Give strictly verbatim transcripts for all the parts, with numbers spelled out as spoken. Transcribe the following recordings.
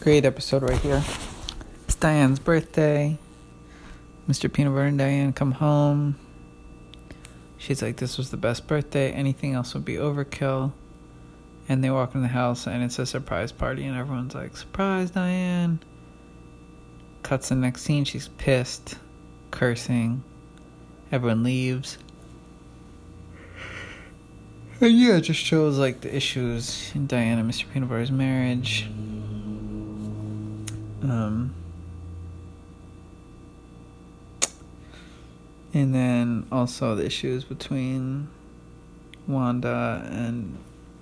Great episode right here. It's Diane's birthday. Mister Peanut Butter and Diane come home. She's like, this was the best birthday. Anything else would be overkill. And they walk in the house and it's a surprise party. And everyone's like, surprise, Diane. Cuts the next scene. She's pissed, cursing. Everyone leaves. And yeah, it just shows like the issues in Diane and Mister Peanut Butter's marriage. Um, and then also the issues between Wanda and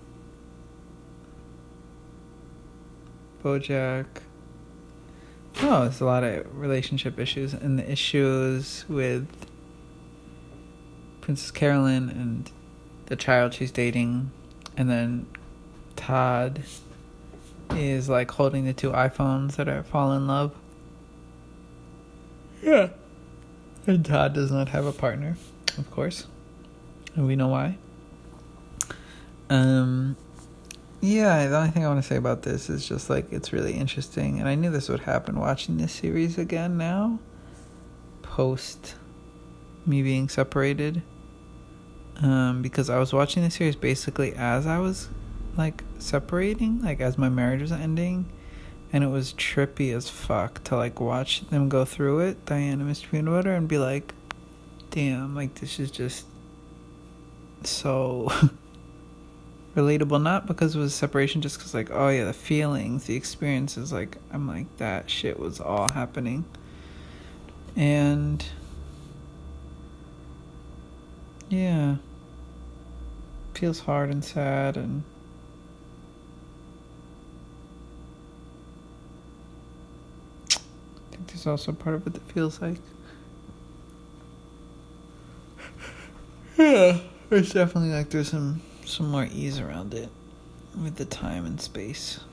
Bojack. Oh, there's a lot of relationship issues, and the issues with Princess Carolyn and the child she's dating, and then Todd is like holding the two iPhones that are fall in love. Yeah. And Todd does not have a partner, of course. And we know why. Um yeah, the only thing I want to say about this is just like it's really interesting, and I knew this would happen watching this series again now, post me being separated. Um, because I was watching the series basically as I was like separating, like as my marriage was ending, and it was trippy as fuck to like watch them go through it, Diane and Mister Peanut Butter, and be like, damn, like this is just so relatable. Not because it was separation, just because like, oh yeah, the feelings, the experiences, like I'm like, that shit was all happening. And yeah, feels hard and sad, and I think there's also part of it that feels like, yeah, there's definitely like there's some some more ease around it with the time and space.